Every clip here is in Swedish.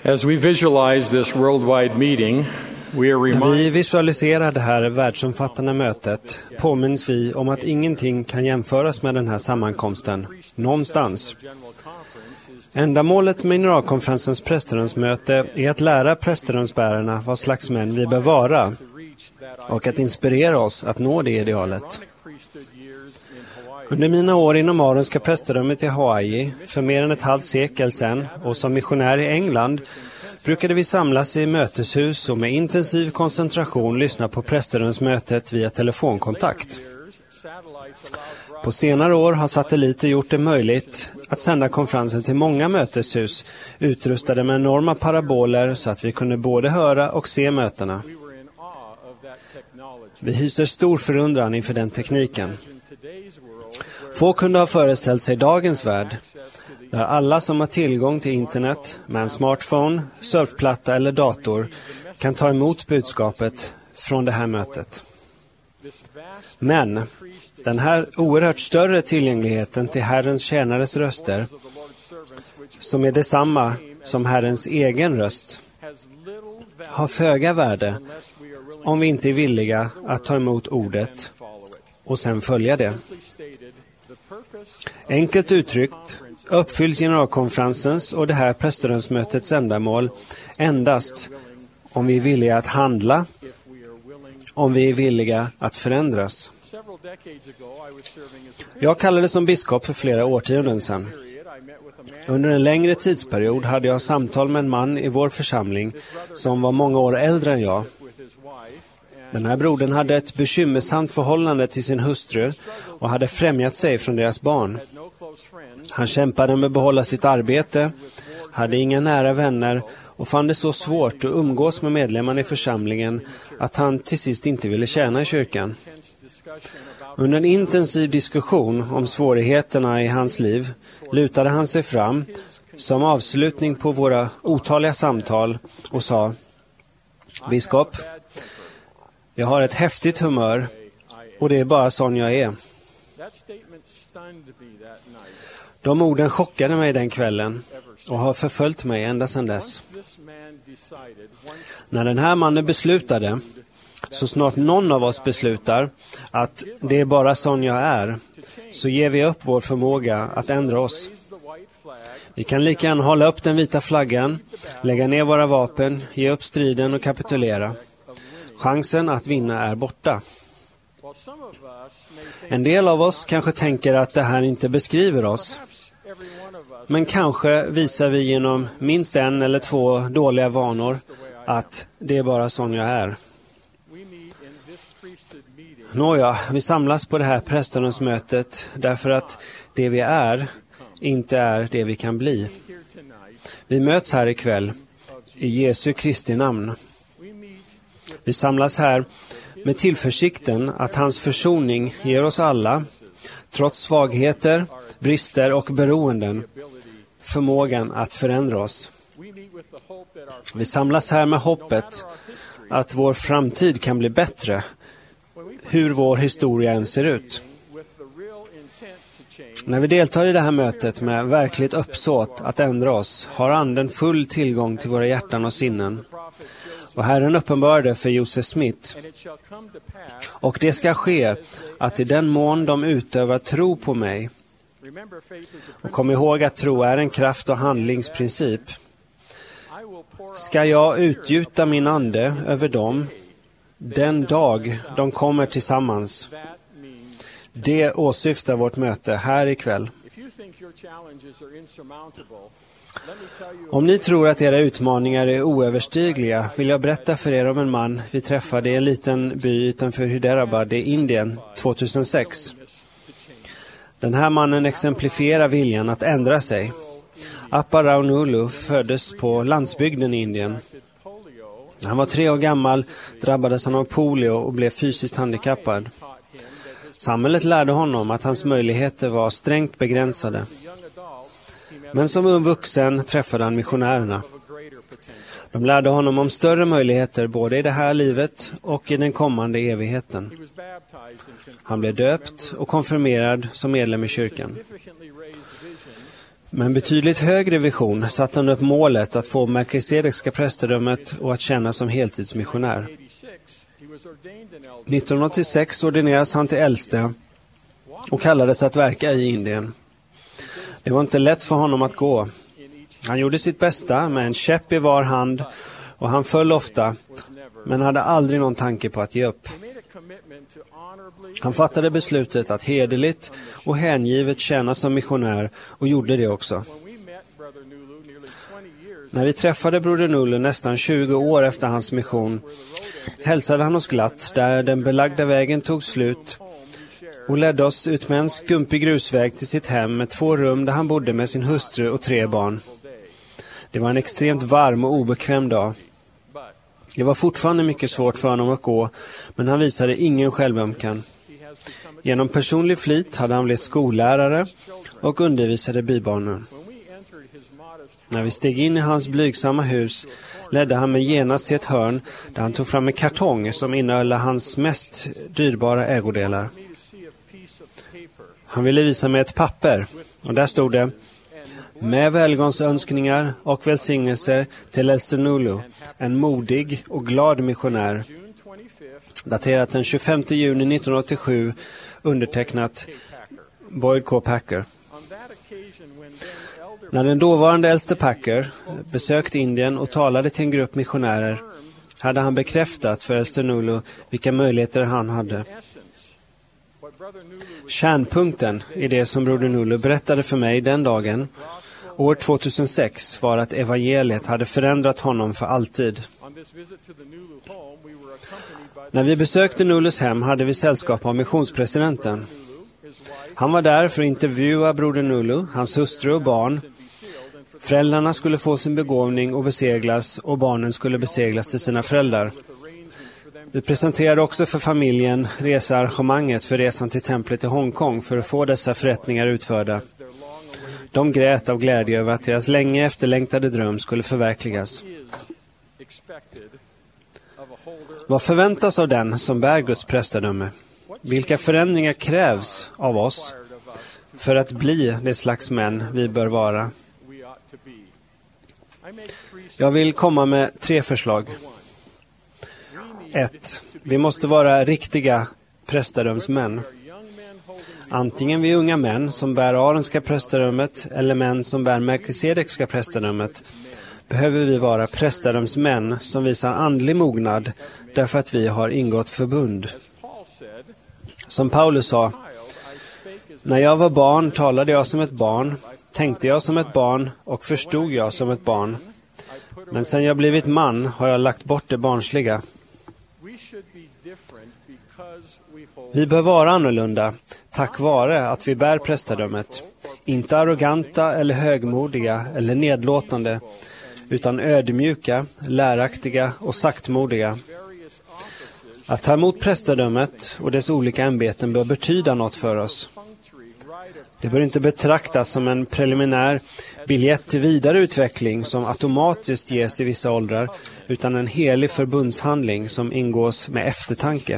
As we visualize this worldwide meeting, we are När vi reminded visualiserar det här världsomfattande mötet påminns vi om att ingenting kan jämföras med den här sammankomsten, någonstans. Ändamålet med generalkonferensens prästerumsmöte är att lära prästerumsbärarna vad slags män vi bör vara och att inspirera oss att nå det idealet. Under mina år inom Aronska prästerummet i Hawaii, för mer än ett halvt sekel sedan, och som missionär i England, brukade vi samlas i möteshus och med intensiv koncentration lyssna på prästerumsmötet via telefonkontakt. På senare år har satelliter gjort det möjligt att sända konferensen till många möteshus utrustade med enorma paraboler så att vi kunde både höra och se mötena. Vi hyser stor förundran inför den tekniken. Få kunde ha föreställt sig dagens värld, där alla som har tillgång till internet med en smartphone, surfplatta eller dator kan ta emot budskapet från det här mötet. Men den här oerhört större tillgängligheten till Herrens tjänares röster, som är detsamma som Herrens egen röst, har föga värde om vi inte är villiga att ta emot ordet och sen följa det. Enkelt uttryckt uppfylls generalkonferensens och det här prästerumsmötets ändamål endast om vi är villiga att handla, om vi är villiga att förändras. Jag kallades som biskop för flera årtionden sedan. Under en längre tidsperiod hade jag samtal med en man i vår församling som var många år äldre än jag. Den här brodern hade ett bekymmersamt förhållande till sin hustru och hade främjat sig från deras barn. Han kämpade med att behålla sitt arbete, hade inga nära vänner och fann det så svårt att umgås med medlemmarna i församlingen att han till sist inte ville tjäna i kyrkan. Under en intensiv diskussion om svårigheterna i hans liv lutade han sig fram som avslutning på våra otaliga samtal och sa: "Biskop, jag har ett häftigt humör och det är bara sån jag är." De orden chockade mig den kvällen och har förföljt mig ända sedan dess. När den här mannen beslutade, så snart någon av oss beslutar att det är bara sån jag är, så ger vi upp vår förmåga att ändra oss. Vi kan lika gärna hålla upp den vita flaggan, lägga ner våra vapen, ge upp striden och kapitulera. Chansen att vinna är borta. En del av oss kanske tänker att det här inte beskriver oss. Men kanske visar vi genom minst en eller två dåliga vanor att det är bara sån jag är. Nåja, vi samlas på det här prästerumsmötet därför att det vi är inte är det vi kan bli. Vi möts här ikväll i Jesu Kristi namn. Vi samlas här med tillförsikten att hans försoning ger oss alla, trots svagheter, brister och beroenden, förmågan att förändra oss. Vi samlas här med hoppet att vår framtid kan bli bättre, hur vår historia än ser ut. När vi deltar i det här mötet med verkligt uppsåt att ändra oss har anden full tillgång till våra hjärtan och sinnen. Och Herren uppenbarade för Joseph Smith. Och det ska ske att i den mån de utövar tro på mig. Och kom ihåg att tro är en kraft- och handlingsprincip. Ska jag utgjuta min ande över dem den dag de kommer tillsammans. Det åsyftar vårt möte här ikväll. Om ni tror att era utmaningar är oöverstigliga vill jag berätta för er om en man vi träffade i en liten by utanför Hyderabad i Indien 2006. Den här mannen exemplifierar viljan att ändra sig. Appa Raunulu föddes på landsbygden i Indien. När han var 3 år gammal drabbades han av polio och blev fysiskt handikappad. Samhället lärde honom att hans möjligheter var strängt begränsade. Men som ung vuxen träffade han missionärerna. De lärde honom om större möjligheter både i det här livet och i den kommande evigheten. Han blev döpt och konfirmerad som medlem i kyrkan. Med en betydligt högre vision satte han upp målet att få Melkisedekska prästedömet och att tjäna som heltidsmissionär. 1986 ordineras han till äldste och kallades att verka i Indien. Det var inte lätt för honom att gå. Han gjorde sitt bästa med en käpp i var hand och han föll ofta, men hade aldrig någon tanke på att ge upp. Han fattade beslutet att hederligt och hängivet tjäna som missionär och gjorde det också. När vi träffade broder Nulu nästan 20 år efter hans mission hälsade han oss glatt där den belagda vägen tog slut och ledde oss ut med en skumpig grusväg till sitt hem med 2 rum där han bodde med sin hustru och 3 barn. Det var en extremt varm och obekväm dag. Det var fortfarande mycket svårt för honom att gå, men han visade ingen självömkan. Genom personlig flit hade han blivit skollärare och undervisade bybarnen. När vi steg in i hans blygsamma hus ledde han mig genast till ett hörn där han tog fram en kartong som innehöll hans mest dyrbara ägodelar. Han ville visa mig ett papper och där stod det: med välgångsönskningar och välsignelser till äldste Nulu, en modig och glad missionär. Daterat den 25 juni 1987, undertecknat Boyd K. Packer. När den dåvarande äldste Packer besökte Indien och talade till en grupp missionärer hade han bekräftat för äldste Nulu vilka möjligheter han hade. Kärnpunkten i det som broder Nulu berättade för mig den dagen, år 2006, var att evangeliet hade förändrat honom för alltid. När vi besökte Nulus hem hade vi sällskap av missionspresidenten. Han var där för att intervjua broder Nulu, hans hustru och barn. Föräldrarna skulle få sin begåvning och beseglas och barnen skulle beseglas till sina föräldrar. Vi presenterade också för familjen researrangemanget för resan till templet i Hongkong för att få dessa förrättningar utförda. De grät av glädje över att deras länge efterlängtade dröm skulle förverkligas. Vad förväntas av den som bär Guds prästadöme? Vilka förändringar krävs av oss för att bli det slags män vi bör vara? Jag vill komma med 3 förslag. 1. Vi måste vara riktiga prästadömsmän. Antingen vi unga män som bär Aronska prästadömet eller män som bär Melkisedekska prästadömet behöver vi vara prästadömsmän som visar andlig mognad därför att vi har ingått förbund. Som Paulus sa: när jag var barn talade jag som ett barn, tänkte jag som ett barn och förstod jag som ett barn. Men sen jag blivit man har jag lagt bort det barnsliga. Vi bör vara annorlunda tack vare att vi bär prästadömet. Inte arroganta eller högmodiga eller nedlåtande, utan ödmjuka, läraktiga och saktmodiga. Att ta emot prästadömet och dess olika ämbeten bör betyda något för oss. Det bör inte betraktas som en preliminär biljett till vidare utveckling som automatiskt ges i vissa åldrar, utan en helig förbundshandling som ingås med eftertanke.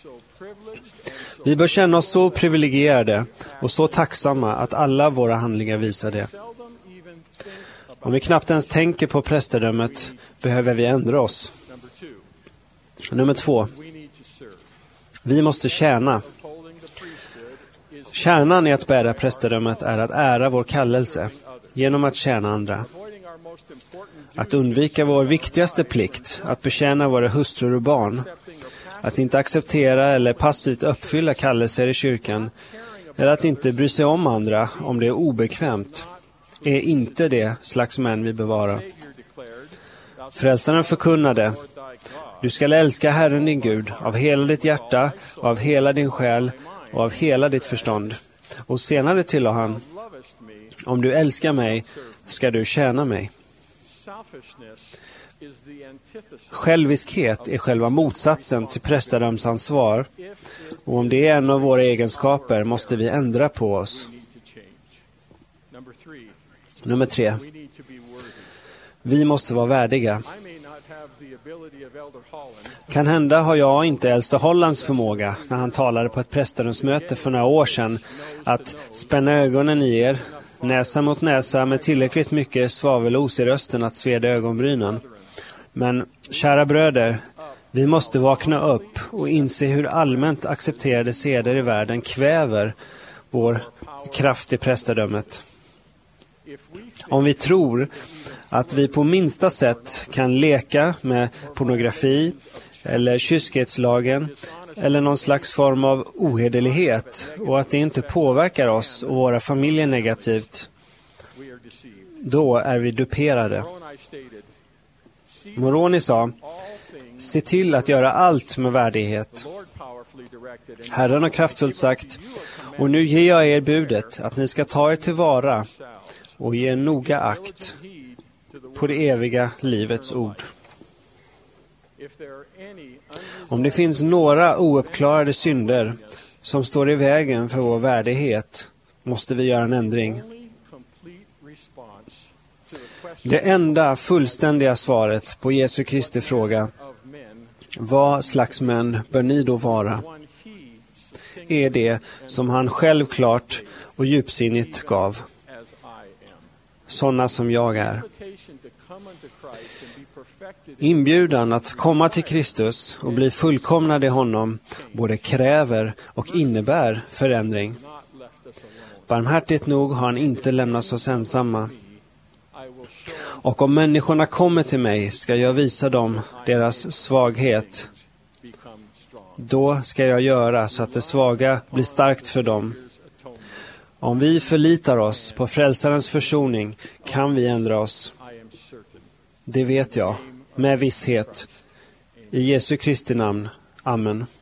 Vi bör känna oss så privilegierade och så tacksamma att alla våra handlingar visar det. Om vi knappt ens tänker på prästadömet behöver vi ändra oss. Nummer 2. Vi måste tjäna. Kärnan i att bära prästadömet är att ära vår kallelse genom att tjäna andra. Att undvika vår viktigaste plikt, att betjäna våra hustrur och barn. Att inte acceptera eller passivt uppfylla kallelser i kyrkan eller att inte bry sig om andra om det är obekvämt är inte det slags män vi bevara. Frälsaren förkunnade: du skall älska Herren din Gud av hela ditt hjärta, av hela din själ och av hela ditt förstånd. Och senare tillade han: om du älskar mig ska du tjäna mig. Själviskhet är själva motsatsen till prästadömsansvar, och om det är en av våra egenskaper måste vi ändra på oss. Nummer 3. Vi måste vara värdiga. Kan hända har jag inte äldste Hollands förmåga, när han talade på ett prästadömsmöte för några år sedan, att spänna ögonen i er näsa mot näsa med tillräckligt mycket svavelos i rösten att sveda ögonbrynen. Men, kära bröder, vi måste vakna upp och inse hur allmänt accepterade seder i världen kväver vår kraft i prästadömet. Om vi tror att vi på minsta sätt kan leka med pornografi eller kyskhetslagen eller någon slags form av ohederlighet och att det inte påverkar oss och våra familjer negativt, då är vi duperade. Moroni sa: se till att göra allt med värdighet. Herren har kraftfullt sagt: och nu ger jag er budet att ni ska ta er tillvara och ge noga akt på det eviga livets ord. Om det finns några ouppklarade synder som står i vägen för vår värdighet, måste vi göra en ändring. Det enda fullständiga svaret på Jesu Kristi fråga, vad slags män bör ni då vara, är det som han självklart och djupsinnigt gav. Sådana som jag är. Inbjudan att komma till Kristus och bli fullkomnad i honom både kräver och innebär förändring. Barmhärtigt nog har han inte lämnat oss ensamma. Och om människorna kommer till mig ska jag visa dem deras svaghet. Då ska jag göra så att det svaga blir starkt för dem. Om vi förlitar oss på frälsarens försoning kan vi ändra oss. Det vet jag, med visshet. I Jesu Kristi namn. Amen.